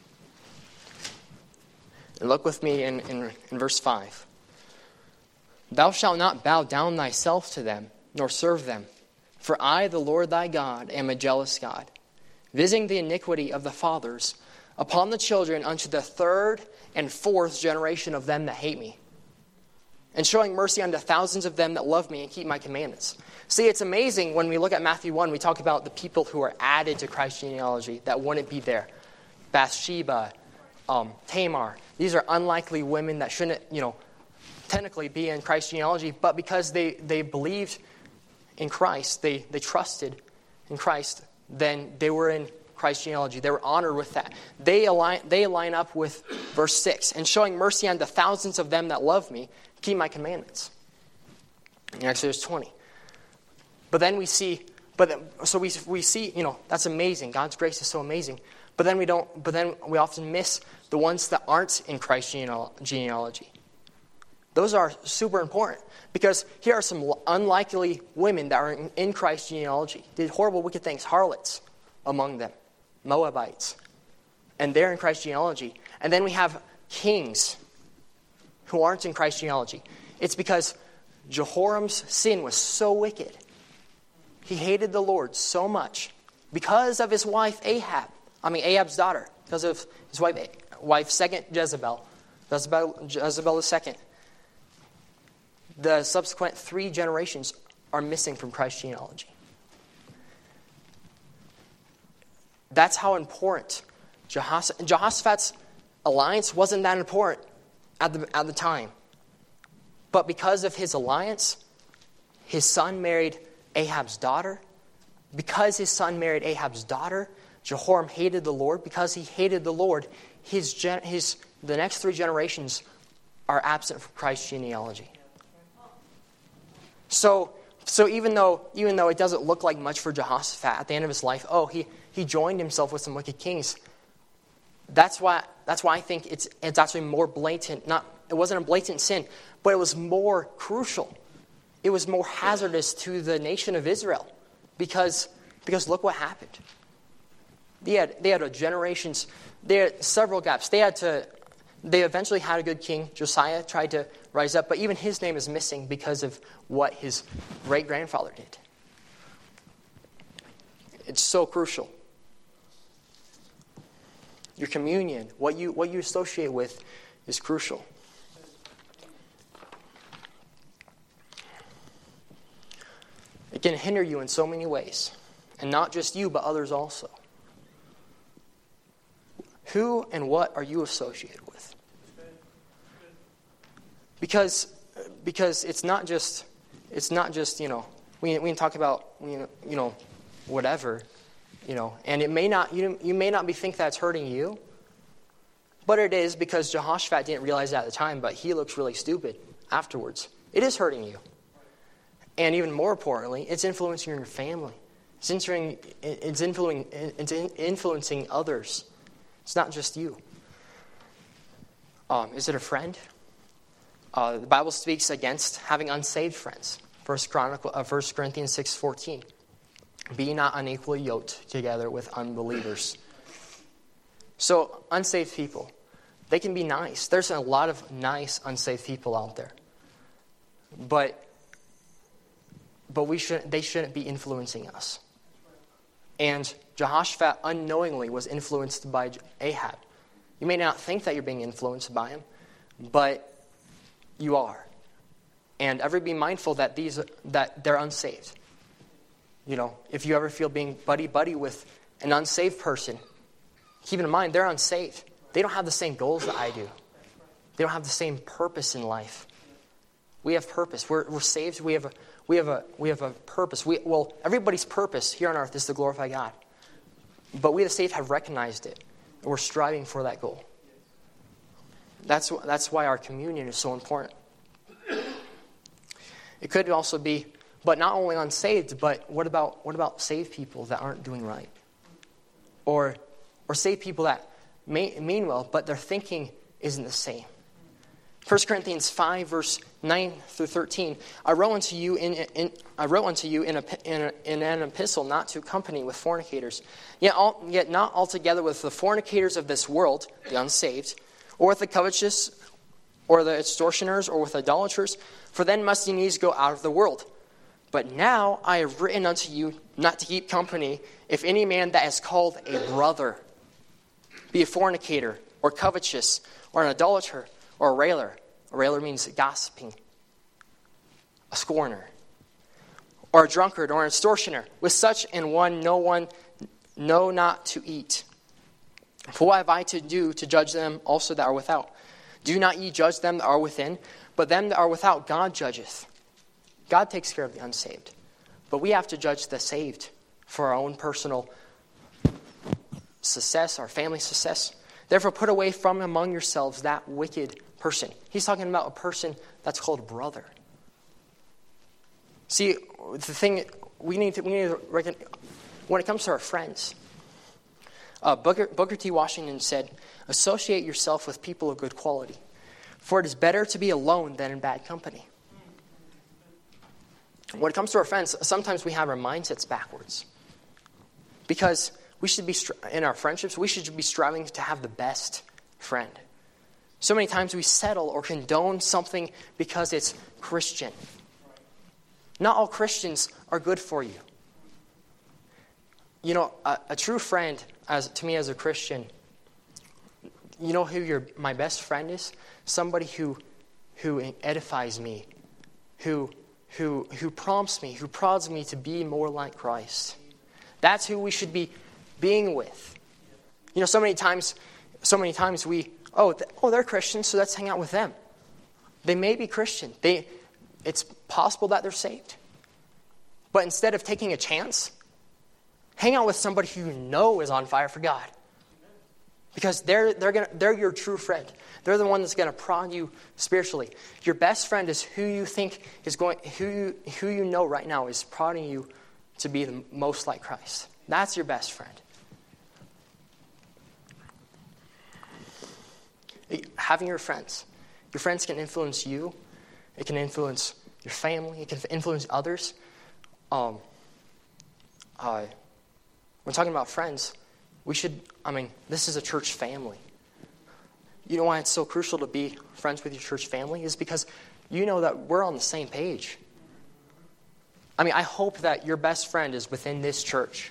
And look with me in, in, in verse five. Thou shalt not bow down thyself to them, nor serve them. For I, the Lord thy God, am a jealous God, visiting the iniquity of the fathers upon the children unto the third and fourth generation of them that hate me, and showing mercy unto thousands of them that love me and keep my commandments. See, it's amazing when we look at Matthew one, we talk about the people who are added to Christ's genealogy that wouldn't be there. Bathsheba, um, Tamar. These are unlikely women that shouldn't, you know, technically be in Christ's genealogy, but because they, they believed in Christ, they, they trusted in Christ, then they were in Christ's genealogy. They were honored with that. They align, they line up with verse six, and showing mercy unto thousands of them that love me, keep my commandments. In Exodus twenty. But then we see, but then, so we we see, you know, that's amazing. God's grace is so amazing. But then we don't. But then we often miss the ones that aren't in Christ's genealogy. Those are super important because here are some unlikely women that are in Christ's genealogy. Did horrible, wicked things, harlots among them, Moabites, and they're in Christ's genealogy. And then we have kings who aren't in Christ's genealogy. It's because Jehoram's sin was so wicked. He hated the Lord so much because of his wife Ahab. I mean Ahab's daughter, because of his wife, wife second Jezebel, Jezebel, Jezebel the second. The subsequent three generations are missing from Christ's genealogy. That's how important Jehoshaphat, Jehoshaphat's alliance wasn't that important at the, at the time. But because of his alliance, his son married Ahab's daughter. Because his son married Ahab's daughter, Jehoram hated the Lord. Because he hated the Lord, his, his the next three generations are absent from Christ's genealogy. So, so even though even though it doesn't look like much for Jehoshaphat at the end of his life, oh, he, he joined himself with some wicked kings. That's why that's why I think it's it's actually more blatant. Not it wasn't a blatant sin, but it was more crucial. It was more hazardous to the nation of Israel, because because look what happened. They had they had a generations. They had several gaps. They had to. They eventually had a good king. Josiah tried to rise up, but even his name is missing because of what his great-grandfather did. It's so crucial. Your communion, what you what you associate with, is crucial. It can hinder you in so many ways, and not just you, but others also. Who and what are you associated with? Because, because it's not just, it's not just you know we we can talk about you know whatever, you know, and it may not you you may not be think that's hurting you, but it is, because Jehoshaphat didn't realize that at the time, but he looks really stupid afterwards. It is hurting you, and even more importantly, it's influencing your family. It's influencing it's influencing it's influencing others. It's not just you. Um, is it a friend? Uh, the Bible speaks against having unsaved friends. First Chronicle, uh, First Corinthians six fourteen. Be not unequally yoked together with unbelievers. So unsaved people, they can be nice. There's a lot of nice unsaved people out there, but but we should they shouldn't be influencing us. And Jehoshaphat unknowingly was influenced by Ahab. You may not think that you're being influenced by him, but you are. And ever be mindful that these that they're unsaved. You know, if you ever feel being buddy-buddy with an unsaved person, keep in mind they're unsaved. They don't have the same goals that I do. They don't have the same purpose in life. We have purpose. We're we're saved. We have a we have a we have a purpose. We well, everybody's purpose here on earth is to glorify God. But we the saved have recognized it, and we're striving for that goal. That's that's why our communion is so important. It could also be, but not only unsaved, but what about what about saved people that aren't doing right, or or saved people that may, mean well, but their thinking isn't the same. First Corinthians five, verse nine through thirteen. I wrote unto you in, in I wrote unto you in, a, in, a, in an epistle not to company with fornicators, yet all, yet not altogether with the fornicators of this world, the unsaved, or with the covetous, or the extortioners, or with idolaters, for then must ye needs go out of the world. But now I have written unto you not to keep company, if any man that is called a brother be a fornicator, or covetous, or an idolater, or a railer. A railer means gossiping, a scorner, or a drunkard, or an extortioner. With such an one no one know not to eat. For what have I to do to judge them also that are without? Do not ye judge them that are within, but them that are without God judgeth. God takes care of the unsaved. But we have to judge the saved for our own personal success, our family success. Therefore put away from among yourselves that wicked person. He's talking about a person that's called a brother. See, the thing we need to, we need to reckon, when it comes to our friends, uh, Booker, Booker T. Washington said, associate yourself with people of good quality, for it is better to be alone than in bad company. When it comes to our friends, sometimes we have our mindsets backwards. Because we should be, in our friendships, we should be striving to have the best friend. So many times we settle or condone something because it's Christian. Not all Christians are good for you. You know, a, a true friend, as to me as a Christian, you know who your my best friend is? Somebody who who edifies me, who who who prompts me, who prods me to be more like Christ. That's who we should be being with. You know, so many times, so many times we, oh, th- oh, they're Christians, so let's hang out with them. They may be Christian. They, it's possible that they're saved. But instead of taking a chance, hang out with somebody who you know is on fire for God. Because they're they're gonna they're your true friend. They're the one that's going to prod you spiritually. Your best friend is who you think is going, who you, who you know right now is prodding you to be the most like Christ. That's your best friend. Having your friends. Your friends can influence you. It can influence your family. It can influence others. Um, uh, when talking about friends, we should, I mean, this is a church family. You know why it's so crucial to be friends with your church family? Is because you know that we're on the same page. I mean, I hope that your best friend is within this church.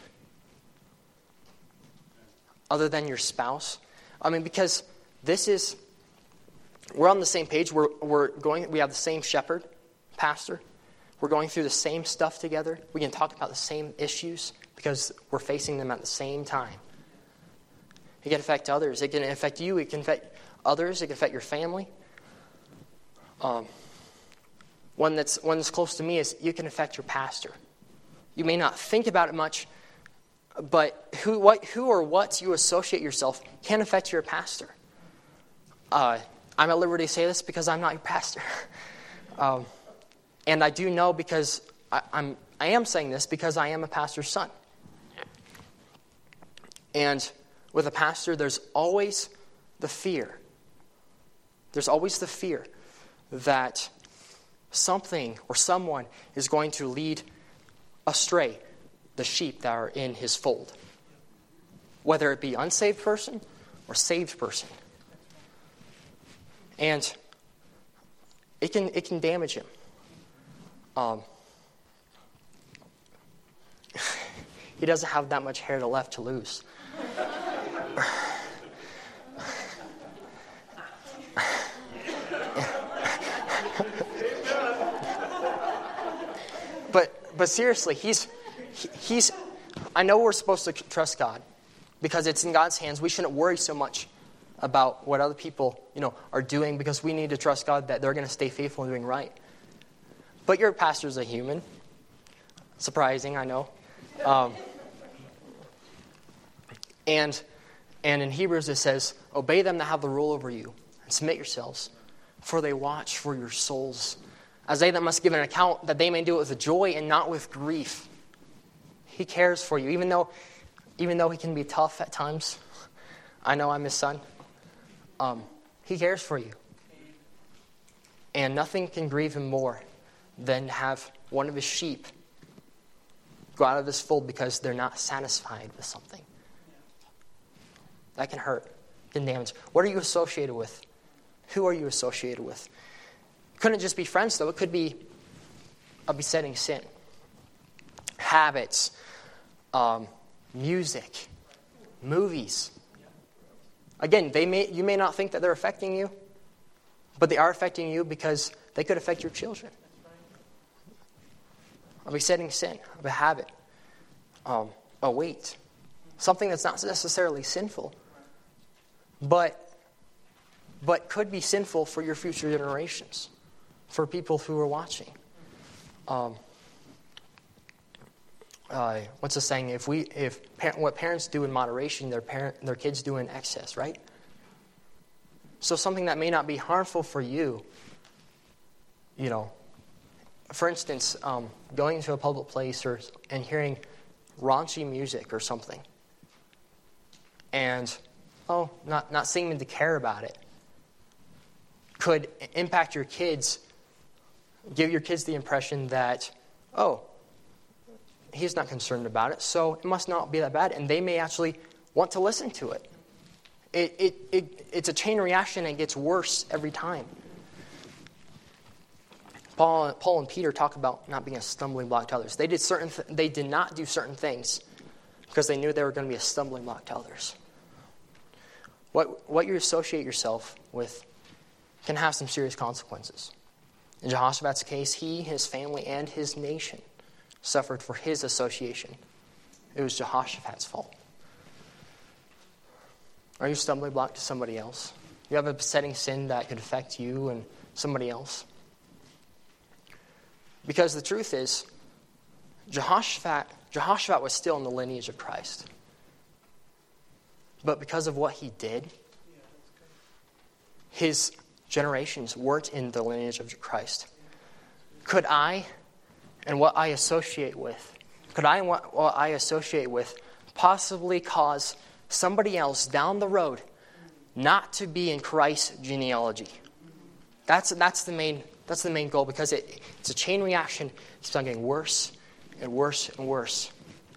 Other than your spouse. I mean, because this is, we're on the same page. We're we're going. We have the same shepherd, pastor. We're going through the same stuff together. We can talk about the same issues because we're facing them at the same time. It can affect others. It can affect you. It can affect others. It can affect your family. Um, one that's one that's close to me is you can affect your pastor. You may not think about it much, but who, what, who or what you associate yourself can affect your pastor. Uh, I'm at liberty to say this because I'm not your pastor, um, and I do know because I, I'm I am saying this because I am a pastor's son. And with a pastor, there's always the fear. There's always the fear that something or someone is going to lead astray the sheep that are in his fold. Whether it be unsaved person or saved person. And it can it can damage him. Um, he doesn't have that much hair left to lose. But but seriously, he's he, he's. I know we're supposed to trust God because it's in God's hands. We shouldn't worry so much about what other people, you know, are doing because we need to trust God that they're going to stay faithful and doing right. But your pastor's a human. Surprising, I know. Um, and and in Hebrews it says, obey them that have the rule over you and submit yourselves, for they watch for your souls, as they that must give an account, that they may do it with joy and not with grief. He cares for you, even though, even though he can be tough at times. I know I'm his son. Um, he cares for you. And nothing can grieve him more than to have one of his sheep go out of his fold because they're not satisfied with something. That can hurt, can damage. What are you associated with? Who are you associated with? Couldn't just be friends, though. It could be a besetting sin, habits, um, music, movies. Again, they may you may not think that they're affecting you, but they are affecting you because they could affect your children. A besetting sin, of a habit, um, a weight, something that's not necessarily sinful, but but could be sinful for your future generations, for people who are watching. Um, uh, what's the saying? If we, if par- what parents do in moderation, their parent, their kids do in excess, right? So something that may not be harmful for you, you know. For instance, um, going into a public place or and hearing raunchy music or something, and oh, not not seeming to care about it, could impact your kids. Give your kids the impression that, oh, he's not concerned about it, so it must not be that bad, and they may actually want to listen to it. It it, it it's a chain reaction and it gets worse every time. Paul, Paul and Peter talk about not being a stumbling block to others. They did certain th- they did not do certain things because they knew they were going to be a stumbling block to others. What what you associate yourself with can have some serious consequences. In Jehoshaphat's case, he, his family, and his nation suffered for his association. It was Jehoshaphat's fault. Are you a stumbling block to somebody else? You have a besetting sin that could affect you and somebody else? Because the truth is, Jehoshaphat, Jehoshaphat was still in the lineage of Christ. But because of what he did, his generations weren't in the lineage of Christ. Could I, and what I associate with, could I and what, what I associate with possibly cause somebody else down the road not to be in Christ's genealogy? That's that's the main that's the main goal, because it, it's a chain reaction. It's getting worse and worse and worse.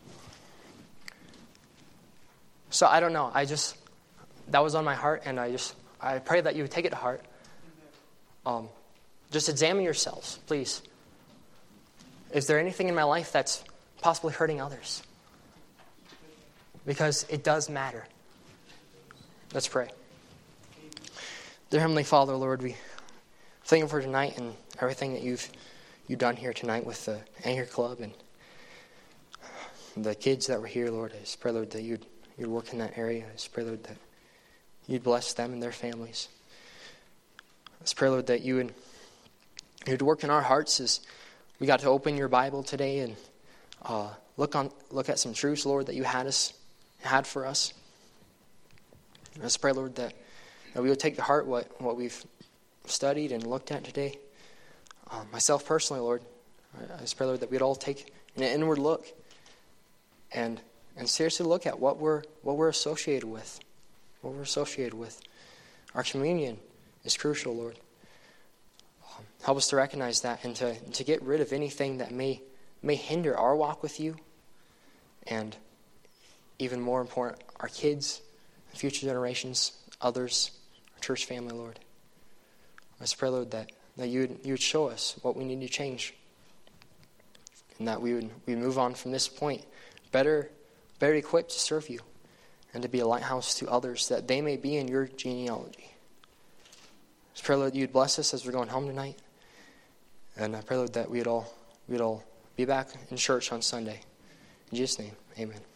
So I don't know. I just that was on my heart, and I just I pray that you would take it to heart. Um, just examine yourselves, please. Is there anything in my life that's possibly hurting others? Because it does matter. Let's pray. Dear Heavenly Father, Lord, we thank you for tonight and everything that you've you've done here tonight with the Anchor Club and the kids that were here, Lord. I just pray, Lord, that you'd, you'd work in that area. I just pray, Lord, that you'd bless them and their families. I just pray, Lord, that you would, you'd work in our hearts as we got to open your Bible today and uh, look on look at some truths, Lord, that you had us had for us. I just pray, Lord, that, that we would take to heart what, what we've studied and looked at today. Uh, myself personally, Lord, I just pray, Lord, that we'd all take an inward look and and seriously look at what we're what we're associated with, what we're associated with. Our communion is crucial, Lord. Um, help us to recognize that and to to get rid of anything that may may hinder our walk with you, and even more important, our kids, future generations, others, our church family, Lord. I just pray, Lord, that, that you would, you would show us what we need to change, and that we would we move on from this point better, better equipped to serve you and to be a lighthouse to others, that they may be in your genealogy. I just pray, Lord, you'd bless us as we're going home tonight, and I pray, Lord, that we'd all we'd all be back in church on Sunday. In Jesus' name, amen.